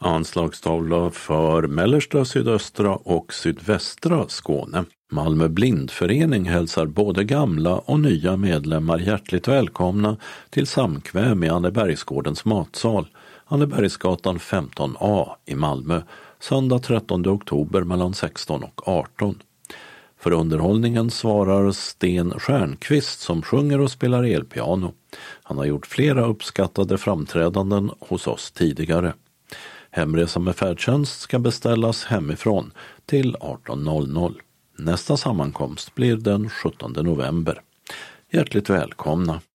Anslagstavla för mellersta, sydöstra och sydvästra Skåne. Malmö blindförening hälsar både gamla och nya medlemmar hjärtligt välkomna till samkväm i Annebergsgårdens matsal, Annebergsgatan 15A i Malmö, söndag 13 oktober mellan 16 och 18. För underhållningen svarar Sten Stjernqvist som sjunger och spelar elpiano. Han har gjort flera uppskattade framträdanden hos oss tidigare. Hemresa med färdtjänst ska beställas hemifrån till 18.00. Nästa sammankomst blir den 17 november. Hjärtligt välkomna!